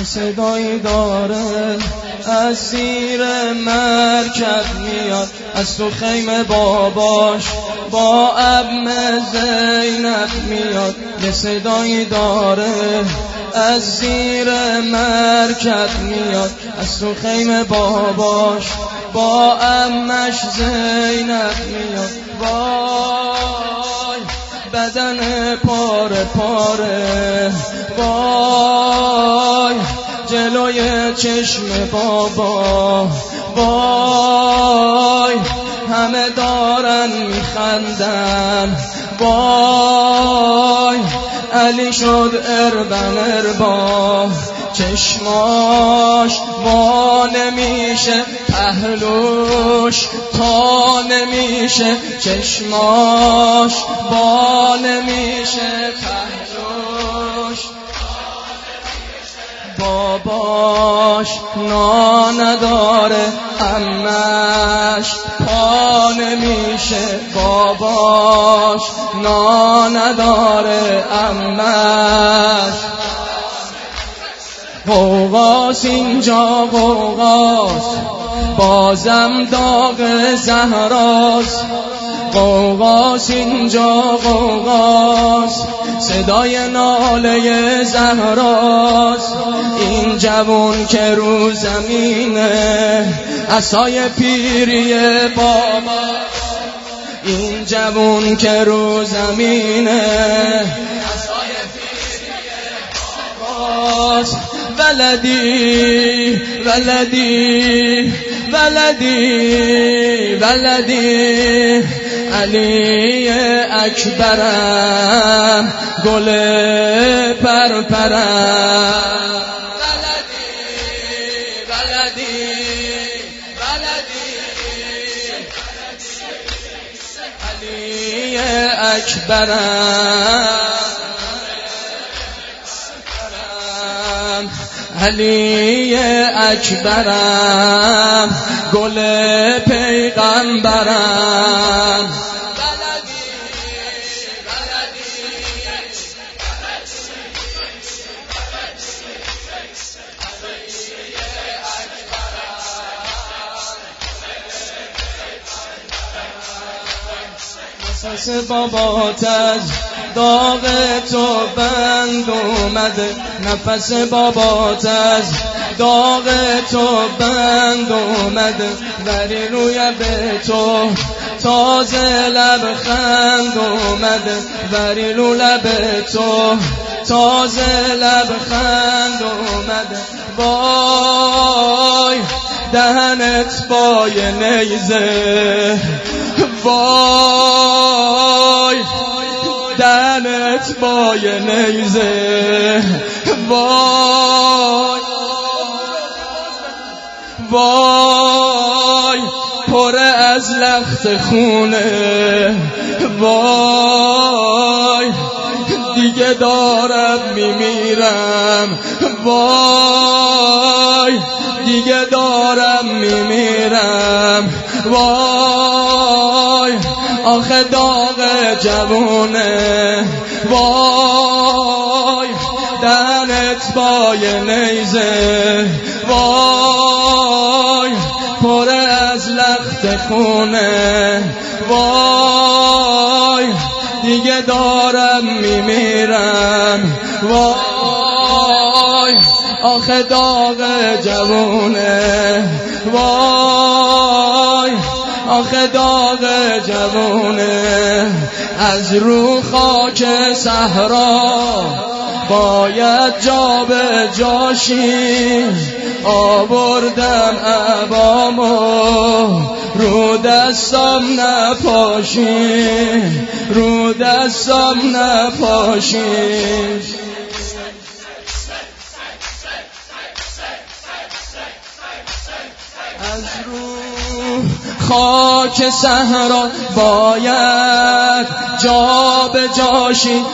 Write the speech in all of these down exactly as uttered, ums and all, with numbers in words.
صدایی داره از زیر مرکب میاد، از تو خیمه باباش با ابم زینب میاد. یه صدایی داره از زیر مرکب میاد، از تو خیمه باباش با امش زینب میاد. وای بدن پاره پاره، وای جلوی چشم بابا، وای همه دارن میخندن، وای علی شد اربن اربا، چشماش وا نمیشه، پهلوش تا نمیشه، چشماش وا نمیشه، پهلوش باباش نا نداره، امش پا نمیشه، باباش نا نداره، امش غوغاس اینجا غوغاس، بازم داغ زهراست، غوغاس اینجا غوغاس، صدای ناله زهراست. این جوون که رو زمینه عصای پیری بابا، این جوون که رو زمینه عصای پیری باباست. ولدی ولدی ولدی ولدی علی اکبرم گل پرپرم. ولدی ولدی ولدی علی اکبرم، علی اکبرم گل پیغمبرم. نفس بابات از داغ تو بند اومده، نفس بابات از داغ تو بند اومده، ولی روی به تو تازه لبخند اومده، ولی رو لب تو تازه لبخند اومده. وای دهنت بای نیزه، وای دهنت بای نیزه، وای وای پر از لخت خونه، وای دیگه دارم میمیرم، وای دیگه دارم میمیرم، وای آخه داغ جوونه، وای دهنت بای نیزه، وای پر از لخت خونه، وای دیگه دارم میمیرم، وای آخه داغ جوونه، وای آخه داغ جوونه. از رو خاک صحرا باید جا به جاشی، آوردم عبامو رو دستم نپاشی، رو دستم نپاشی. از رو خاک صحرا باید جا به جاشی،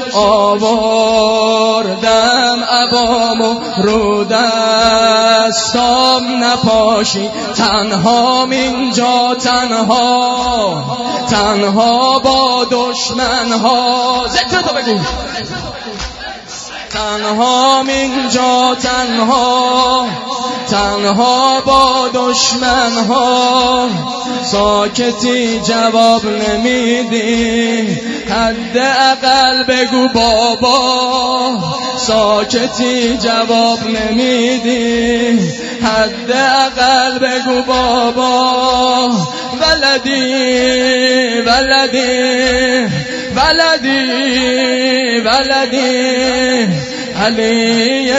آوردم عبامو رو دستم نپاشی. تنها اینجا تنها، تنها با دشمنها. ذکر تو بگو تنها اینجا تنها تنها با دشمنها ساکتی جواب نمیدی حداقل بگو بابا ساکتی جواب نمیدی حداقل بگو بابا ولدی ولدی ولدی ولدی علی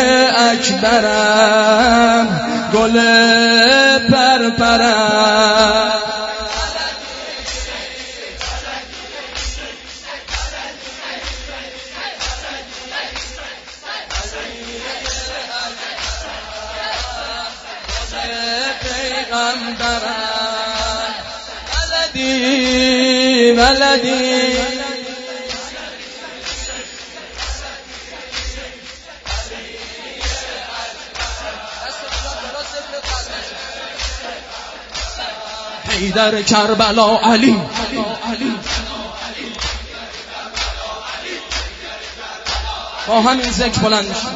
اکبرم گل پرپرم پیغمبرم ولدی ولدی حیدر کربلا علی با همین ذکر بلند میشیم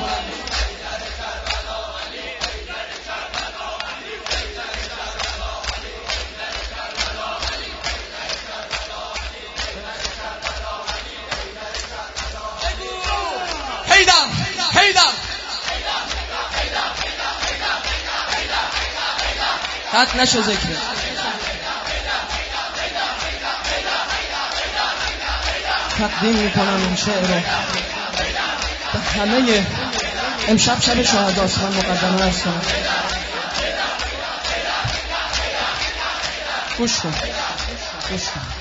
حیدر حیدر قطع نشه ذکر تقدیم میکنم این شعر رو به همه امشب شب شهداست. من مقدمه هستم گوش کن گوش کن